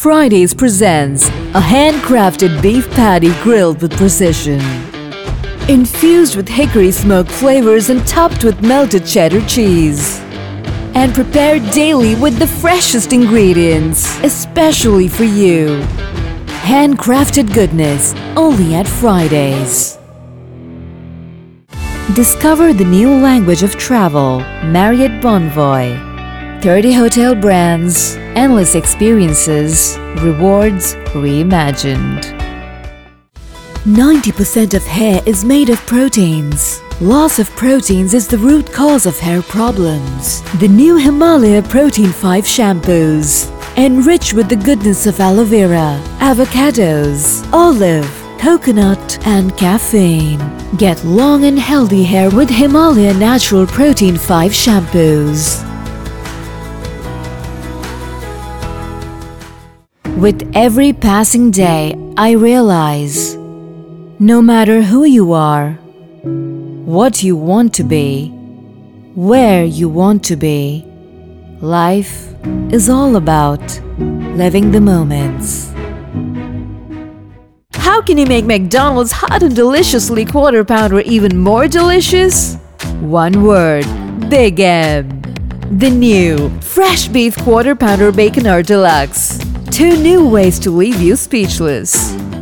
Fridays presents a handcrafted beef patty grilled with precision. Infused with hickory smoke flavors and topped with melted cheddar cheese. And prepared daily with the freshest ingredients, especially for you. Handcrafted goodness, only at Fridays. Discover the new language of travel, Marriott Bonvoy. 30 hotel brands, endless experiences, rewards reimagined. 90% of hair is made of proteins. Loss of proteins is the root cause of hair problems. The new Himalaya Protein 5 shampoos, enriched with the goodness of aloe vera, avocados, olive, coconut and caffeine. Get long and healthy hair with Himalaya Natural Protein 5 shampoos. With every passing day, I realize, no matter who you are, what you want to be, where you want to be, life is all about living the moments. How can you make McDonald's hot and deliciously Quarter Pounder even more delicious? One word: Big M. The new Fresh Beef Quarter Pounder Bacon Deluxe. 2 new ways to leave you speechless.